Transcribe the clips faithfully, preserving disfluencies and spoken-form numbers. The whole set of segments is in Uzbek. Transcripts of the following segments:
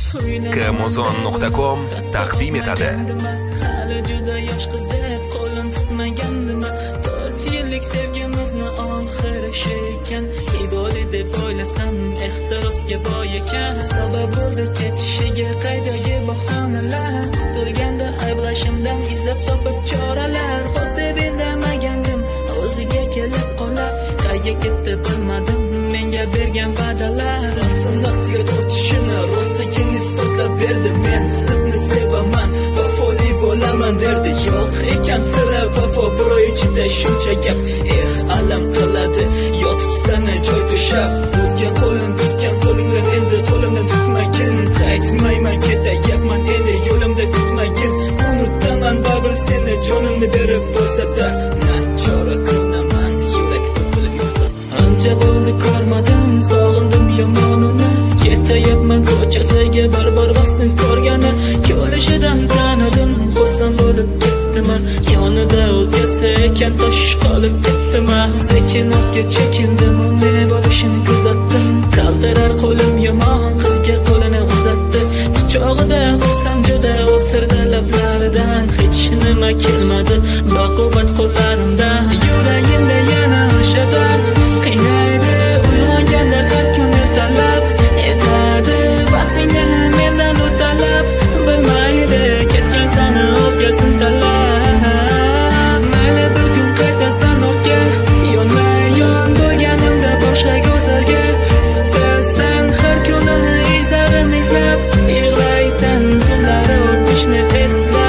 Kmozon nuqta com taqdim etadi. Hali juda yosh qizdek qo'lim tutmagandim. to'rt yillik sevgimizni oxiri shu ekan. Iboli deb o'ylasam ehtirosga boy ekan. Sabab bo'ldi ketishiga qaydagi bahonalar. Qutulganda ayblashimdan izlab topib choralar. Xuddi bilmagandim o'ziga kelib qolar. Qayga ketdi bilmadim menga bergan va'dalar. Rostga o'tishini rostiga nisbatlab berdi. Men sizni sevaman, vafoli bo'laman derdi. Yo'q ekan sira vafo biro ichida shuncha gap. Eh alam qiladi yotib sana joy to'shab. O'zga qo'lim tutgan qo'lingdan endi qo'limdan tutmagin. Qaytmayman ketayapman endi yo'limda kutmagin. Unutaman baribir seni jonimni berib bo'lsa-da. Nachora kunaman yurak to'kilib yotsa. Ancha bo'ldi ko'rmadim sog'indim yomonini. Ketayapman ko'chasiga baribir vasin ko'rgani. Ko'lishidan tanidim xursand bo'lib ketdiman. Yonida o'zgasi ekan tosh qolib ketdiman. Sekin ortga chekindim ne bo'lishini kuzatdim. Qaltirar qo'lim yomon qizga qo'lini uzatdi. Quchog'ida xursand juda o'tirdi lablaridan. Hech nima kelmadi baquvvat qo'llarimdan. Yuragimda yana o'sha dard qiynaydi. Uyg'onganda har kun ertalab etadi vasingni mendan o'talab. Bilmaydi ketgan sani o'zgasin talab. Mayli bir kun qaytasan ortga yonma yon bo'lganimda boshqa go'zalga. Kutasan har kuni izlarim izlab. Yig'laysan kunlari o'tishni eslab.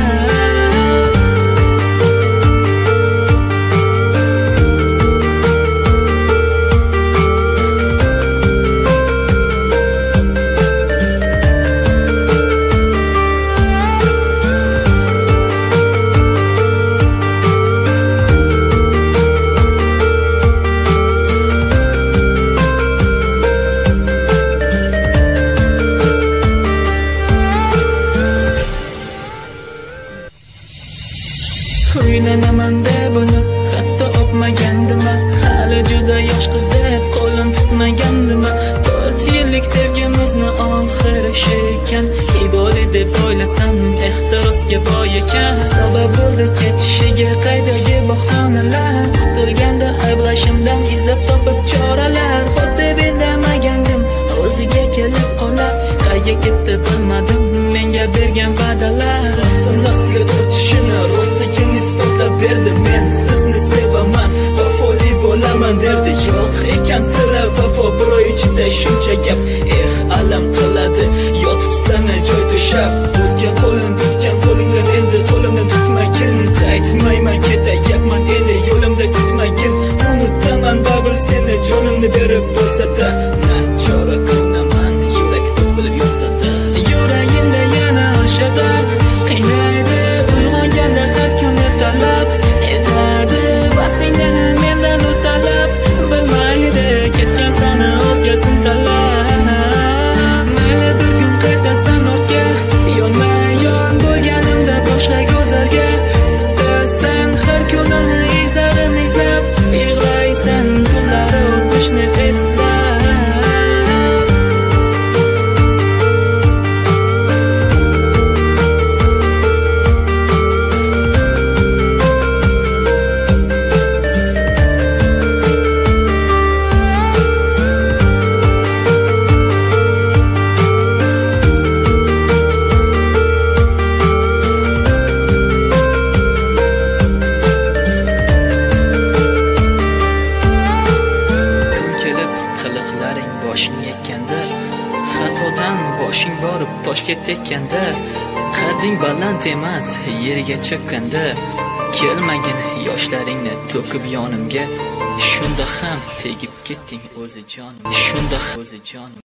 Uylanaman deb uni hatto o'pmagandim. Hali juda yosh qizdek qo'lim tutmagandim. to'rt yillik sevgimizni oxiri shu ekan. Iboli deb o'ylasam ehtirosga boy ekan. Sabab bo'ldi ketishiga qaydagi bahonalar. Qutulganda ayblashimdan izlab topib choralar. Xuddi bilmagandim o'ziga kelib qolar. Qayga ketdi bilmadim menga bergan va'dalar. Rostga o'tishini rostiga nisbatlab berdi. Men sizni sevaman, vafoli bo'laman derdi. Yo'q ekan sira vafo biro ichida shuncha gap. Eh alam qiladi yotib sana joy to'shab. O'zga qo'lim tutgan qo'lingdan endi qo'limdan tutmagin. Qaytmayman ketayapman endi yo'limda kutmagin. Unutaman baribir seni jonimni berib bo'lsa-da. Nachora kunaman yurak to'kilib yotsa-da. Yuragimda yana o'sha dard qiynaydi. Uyg'onganda har kun ertalab etadi vasingni mendan o'talab. Bilmaydi ketgan sani o'zgasin talab. Mayli bir kun qaytasan ortga yonma yon bo'lganimda boshqa go'zalga. Kutasan har kuni izlarim izlab. Yig'laysan kunlari o'tishni eslab. Boshing ekkanda xatodan boshing borib toshga tekkanda. Qadding baland emas yerga cho'kkanda. Kelmagin yoshlaringni to'kib yonimga. Shunda ham tegib ketding o'zi jonim. Shunda o'zi jonim.